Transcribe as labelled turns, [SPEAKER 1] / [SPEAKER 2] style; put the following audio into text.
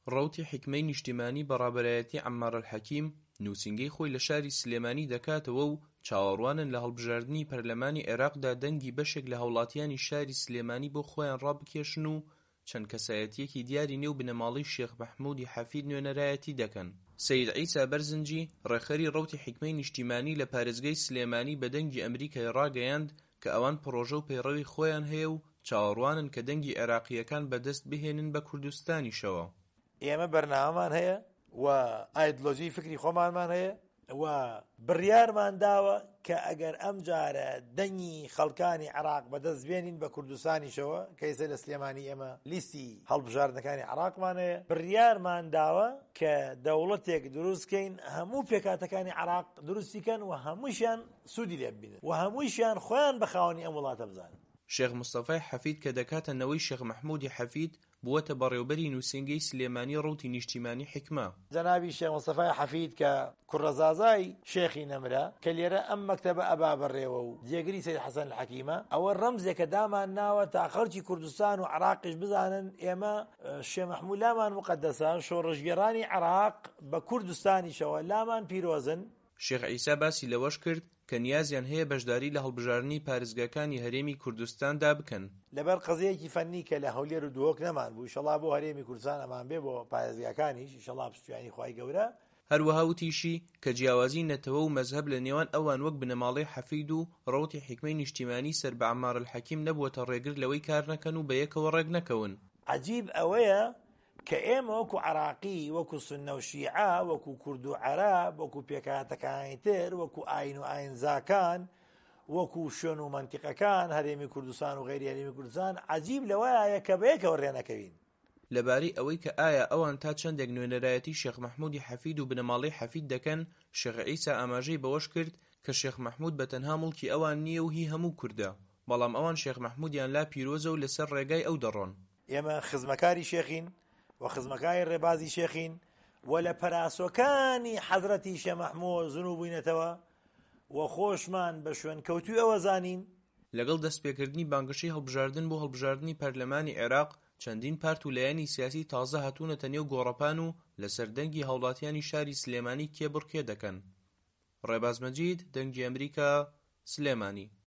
[SPEAKER 1] ڕەوتی حیکمەی نیشتیمانی بەڕابەرایەتی عەمار الحەکیم نووسینگەی خۆی لە شاری سلێمانی دەکاتەوە و چاوەڕوانن لە هەڵبژاردنی پەرلەمانی عێراقدا دەنگی بەشێک لە هاوڵاتیانی شاری سلێمانی بۆ خۆیان ڕابکێشن و چەند کەسایەتیەکی دیاری نێو بنەماڵەی شێخ مەحموودی حەفید نوێنەرایەتی دەکەن. سەید عیسا بەرزنجی ڕێخەری ڕەوتی حیکمەی نیشتیمانی لە پارێزگای سلێمانی بە دەنگی ئەمریکای ڕاگەیاند کە ئەوان پڕۆژە و پەیڕەوی خۆیان هەیە و چاوەڕوانن کە دەنگی عێراقیەکان بەدەست بهێنن بە کوردستانیشەوە.
[SPEAKER 2] ئێمە بەرنامەمان هەیە و ئایدۆلۆژی فکری خۆمانمان هەیە و بڕیارمان داوە کە ئەگەر ئەم جارە دەنگی خەڵکانی عێراق بەدەست بێنین بە کوردستانیشەوە کە ئێستا لە سلێمانی ئێمە لیستی هەڵبژاردنەکانی عێراقمان هەیە، بڕیارمان داوە کە دەوڵەتێک دروستکەین هەموو پێکاتەکانی عێراق دروستیکەن و هەمووشیان سوودی لێ ببینن و هەمووشیان خۆیان بە خاوەنی ئەم وڵاتە بزانن.
[SPEAKER 1] شێخ مستەفای حەفید کە دەکاتە نەوەی شێخ مەحموودی حەفید بووەتە بەڕێوەبەری نووسینگەی سلێمانی ڕەوتی نیشتیمانی حیکمە.
[SPEAKER 2] جەنابی شێخ مستەفای حەفید کە کوڕەزازای شێخی نەمرە کە لێرە ئەم مەکتەبە ئەبا بەڕێوە و جێگری سەید حەسەن الحەکیمە، ئەوە ڕەمزێکە دامان ناوە تا خەڵکی کوردستان و عێراقیش بزانن ئێمە شێخ مەحموود لامان مقەدەسە، شۆڕژگێڕانی عێراق بە کوردستانیشەوە لامان پیرۆزن.
[SPEAKER 1] شێخ عیسا باسی لەوەش کرد کە نیازیان هەیە بەشداری لە هەڵبژاردننی پارێزگاکانی هەرێمی کوردستاندا بکەن.
[SPEAKER 2] لەبەر قەزەیەکی فەنی کە لە هەولێر و دووەک نەمان بوو، ئینشەڵا بۆ هەرێمی کوردستان ئەمان بێ بۆ پارێزگاکانیش ئینشەڵا پشتیوانی خوای گەورە.
[SPEAKER 1] هەروەها وتیشی کە جیاوازی نەتەوە و مەزهەب لە نێوان ئەوان وەک بنەماڵەی حەفید و ڕەوتی حیکمەی نیشتیمانی سەر بە عەمار الحەکیم نەبووەتە ڕێگر لەوەی کار نەکەن و بە یەکەوە ڕێک نەکەون.
[SPEAKER 2] عەجیب ئەوەیە کە ئێمە وەکو عێراقی، وەکو سوننە و شیعە، وەکو کورد و عەرەب، وەکو پێکهاتەکانی تر، وەکو ئاین و ئاینزاکان، وەکو شوێن و مەنتیقەکان هەرێمی کوردستان و غەیری هەرێمی کوردستان، عەجیب لەوەیە کە بە یەکەوە ڕێنەکەوین.
[SPEAKER 1] لەبارەی ئەوەی کە ئایا ئەوان تا چەندێک نوێنەرایەتی شێخ مەحموودی حەفید و بنەماڵەی حەفید دەکەن، شێخ عیسا ئاماژەی بەوەش کرد کە شێخ مەحموود بەتەنها موڵکی ئەوان نییە و هی هەموو کوردە، بەڵام ئەوان شێخ مەحموودیان لا پیرۆزە و لەسەر ڕێگای ئەو دەڕۆن.
[SPEAKER 2] ئێمە خزمەکاری شێخین و خزمەکاری ڕێبازی شێخین و لە پەراسۆکانی حەزرەتی شێخ مەحموود زنوو بووینەتەوە و خۆشمان بە شوێن کەوتوی ئەوە زانین.
[SPEAKER 1] لەگەڵ دەستپێکردنی بانگەشەی هەڵبژاردن بۆ هەڵبژاردنی پەرلەمانی عێراق چەندین پارت و لایەنی سیاسی تازە هاتوونەتە نێو گۆڕەپان و لەسەر دەنگی هاوڵاتیانی شاری سلێمانی کێبڕکێ دەکەن. ڕێباز مەجید، دەنگی ئەمریکا، سلێمانی.